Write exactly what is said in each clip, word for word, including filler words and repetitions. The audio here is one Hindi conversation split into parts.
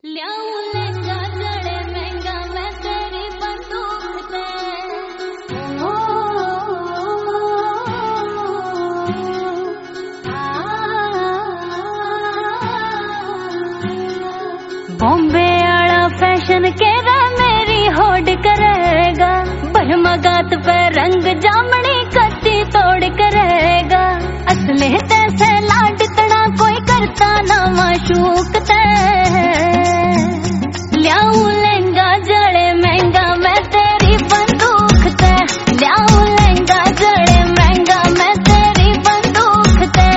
बॉम्बे आला फैशन के रे मेरी होड़ करेगा, बरमगात पे रंग जामनी कत्ती तोड़ करेगा। असले तैसे लाडतना कोई करता ना माशूक ते, ल्याऊं लहंगा जड़े महंगा मैं तेरी बंदूक ते, ल्याऊं लहंगा जड़े महंगा मैं तेरी बंदूक ते।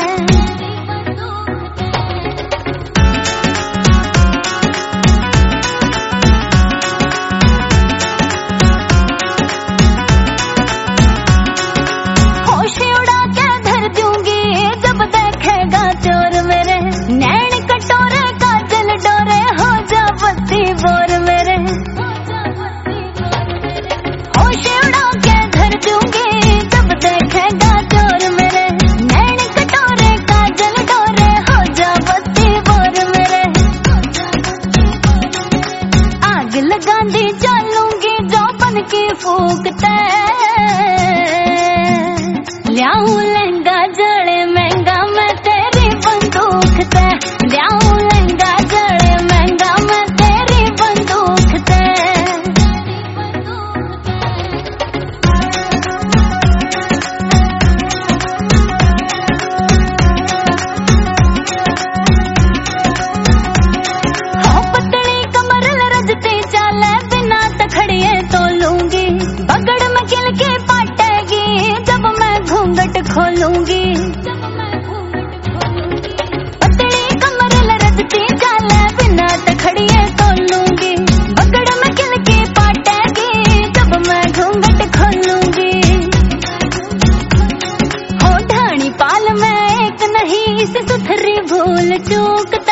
होश उड़ा के धर दूंगी जब देखेगा चोर मेरे, नैन कटोरे काजल डोरे हो जा बत्ती बोर मेरे। होश उड़ा के धर दूंगी जब देखेगा चोर मेरे, नैन कटोरे काजल डोरे हो जा बत्ती बोर मेरे। आग लगांदी चलूंगी जो बन की फूकते, ल्याऊं लहंगा जड़े महंगा मैं तेरी बंदूक ते, ल्याऊं लहंगा जड़े महंगा मैं तेरी बंदूक ते। हो पतली कमर रजती चाले बिना तखड़िए तो लूंगी, बगड़ में किल के पाटेगी जब मैं घूंघट खोलूंगी। पतली कमर लरजती चाले बिना तखड़िए तो लूंगी, बगड़ में किल के पाटेगी जब मैं घूंघट खोलूंगी। हो ढाणी पाल में एक नहीं इस सुथरी भूल चूक